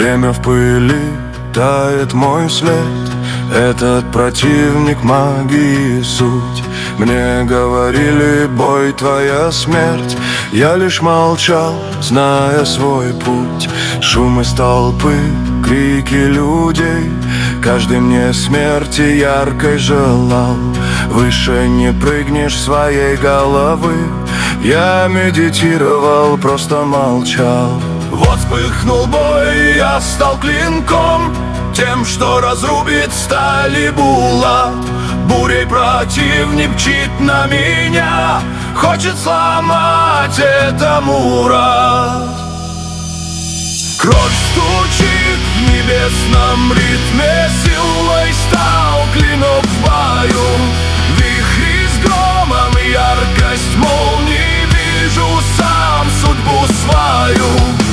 Время в пыли, тает мой след. Этот противник магии суть. Мне говорили, бой твоя смерть. Я лишь молчал, зная свой путь. Шум из толпы, крики людей. Каждый мне смерти яркой желал. Выше не прыгнешь своей головы. Я медитировал, просто молчал. Вот вспыхнул бой, я стал клинком, тем, что разрубит стали булат. Бурей противник мчит на меня, хочет сломать это Мурат. Кровь стучит в небесном ритме, силой стал клинок в бою. Вихри с громом, яркость молний, вижу сам судьбу свою.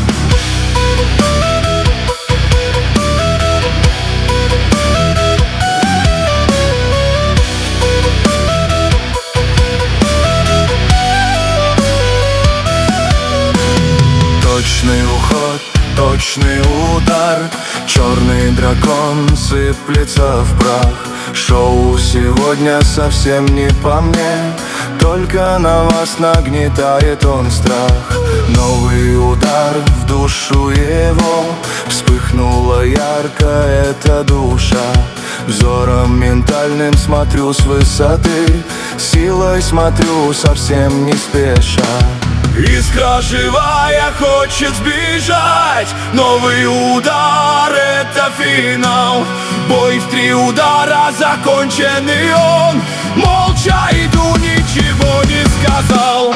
Точный уход, точный удар, черный дракон сыплется в прах. Шоу сегодня совсем не по мне, только на вас нагнетает он страх. Новый удар в душу его, вспыхнула ярко эта душа. Взором ментальным смотрю с высоты, силой смотрю совсем не спеша. Искра живая хочет сбежать, новый удар — это финал. Бой в 3 удара закончен, и он молча иду, ничего не сказал.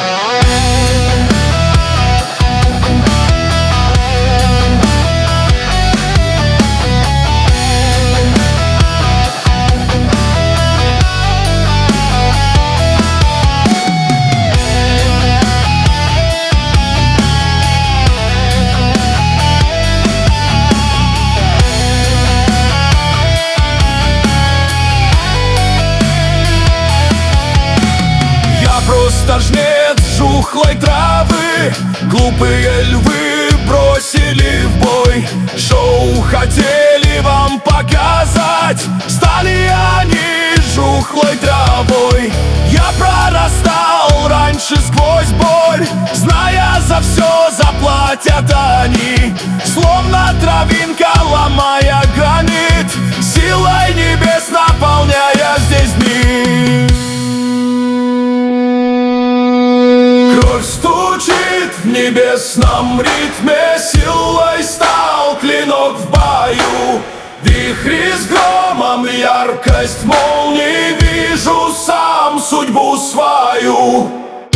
Просто жнец жухлой травы, глупые львы бросили в бой. Шоу хотели вам показать, стали они жухлой травой. Я прорастал раньше сквозь боль, зная, за все заплатят они. Словно травинка, ломая гранит, силой небес наполняя здесь дни. Кровь стучит в небесном ритме, силой стал клинок в бою. Вихри с громом, яркость молний, вижу сам судьбу свою.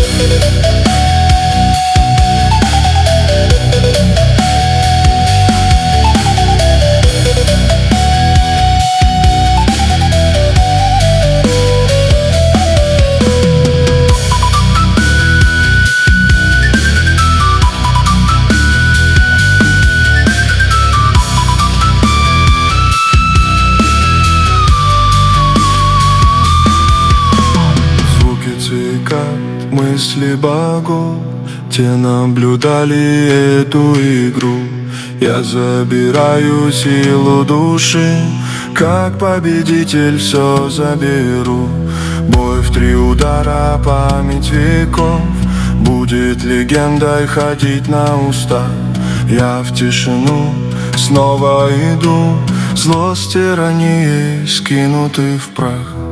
Мысли богов, те наблюдали эту игру. Я забираю силу души, как победитель все заберу. Бой в 3 удара, память веков будет легендой ходить на устах. Я в тишину снова иду, злость тирании скинуты в прах.